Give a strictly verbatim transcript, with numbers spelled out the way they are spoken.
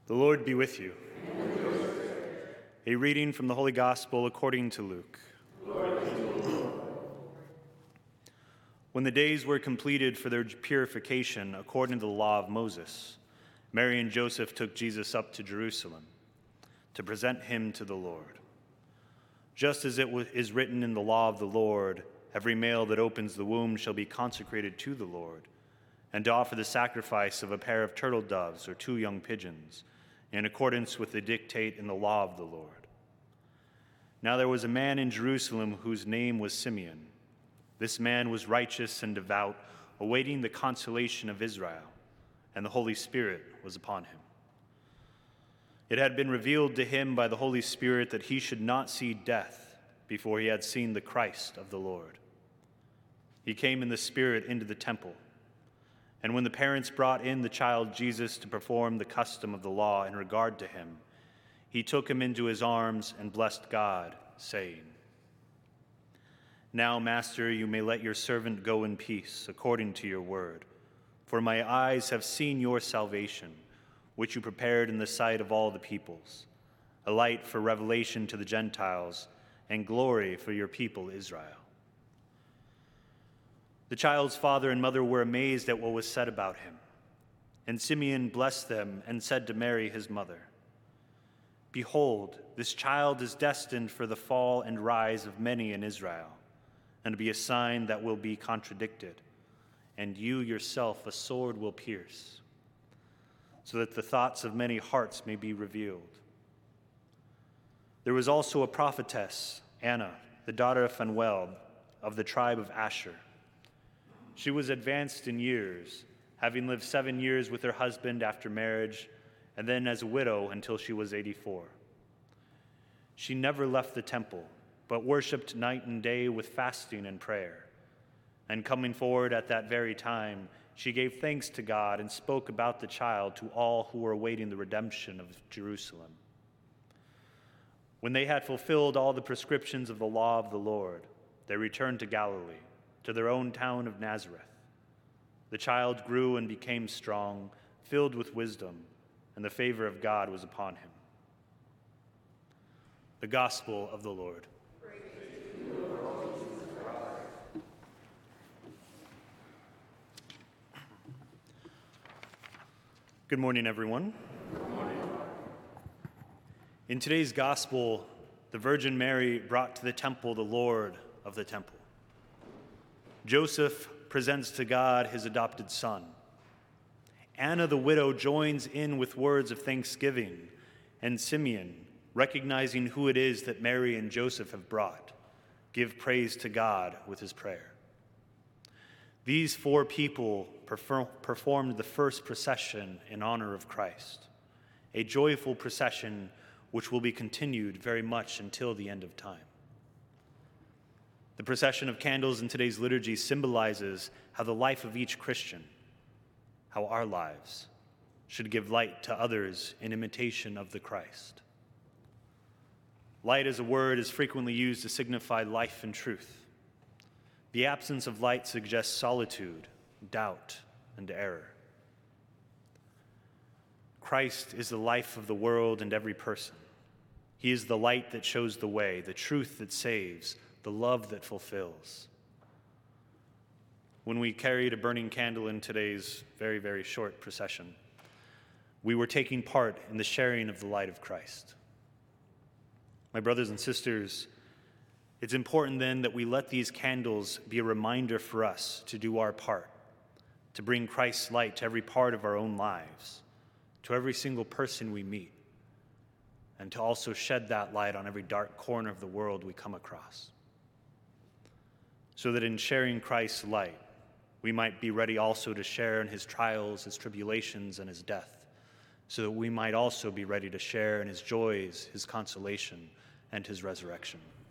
The Lord be with you. A reading from the Holy Gospel according to Luke. When the days were completed for their purification according to the law of Moses, Mary and Joseph took Jesus up to Jerusalem to present him to the Lord. Just as it is written in the law of the Lord, every male that opens the womb shall be consecrated to the Lord, and to offer the sacrifice of a pair of turtle doves or two young pigeons, in accordance with the dictate in the law of the Lord. Now there was a man in Jerusalem whose name was Simeon. This man was righteous and devout, awaiting the consolation of Israel, and the Holy Spirit was upon him. It had been revealed to him by the Holy Spirit that he should not see death before he had seen the Christ of the Lord. He came in the Spirit into the temple. And when the parents brought in the child Jesus to perform the custom of the law in regard to him, he took him into his arms and blessed God, saying, "Now, Master, you may let your servant go in peace, according to your word. For my eyes have seen your salvation, which you prepared in the sight of all the peoples, a light for revelation to the Gentiles, and glory for your people Israel." The child's father and mother were amazed at what was said about him. And Simeon blessed them and said to Mary, his mother, "Behold, this child is destined for the fall and rise of many in Israel, and to be a sign that will be contradicted, and you yourself a sword will pierce, so that the thoughts of many hearts may be revealed." There was also a prophetess, Anna, the daughter of Phanuel, of the tribe of Asher. She was advanced in years, having lived seven years with her husband after marriage, and then as a widow until she was eighty-four. She never left the temple, but worshipped night and day with fasting and prayer. And coming forward at that very time, she gave thanks to God and spoke about the child to all who were awaiting the redemption of Jerusalem. When they had fulfilled all the prescriptions of the law of the Lord, they returned to Galilee, to their own town of Nazareth. The child grew and became strong, filled with wisdom, and the favor of God was upon him. The Gospel of the Lord. Praise to you, Lord Jesus Christ. Good morning, everyone. Good morning. In today's Gospel, the Virgin Mary brought to the temple the Lord of the temple. Joseph presents to God his adopted son. Anna the widow joins in with words of thanksgiving, and Simeon, recognizing who it is that Mary and Joseph have brought, give praise to God with his prayer. These four people performed the first procession in honor of Christ, a joyful procession which will be continued very much until the end of time. The procession of candles in today's liturgy symbolizes how the life of each Christian, how our lives, should give light to others in imitation of the Christ. Light as a word is frequently used to signify life and truth. The absence of light suggests solitude, doubt, and error. Christ is the life of the world and every person. He is the light that shows the way, the truth that saves, the love that fulfills. When we carried a burning candle in today's very, very short procession, we were taking part in the sharing of the light of Christ. My brothers and sisters, it's important then that we let these candles be a reminder for us to do our part, to bring Christ's light to every part of our own lives, to every single person we meet, and to also shed that light on every dark corner of the world we come across. So that in sharing Christ's light, we might be ready also to share in his trials, his tribulations, and his death, so that we might also be ready to share in his joys, his consolation, and his resurrection.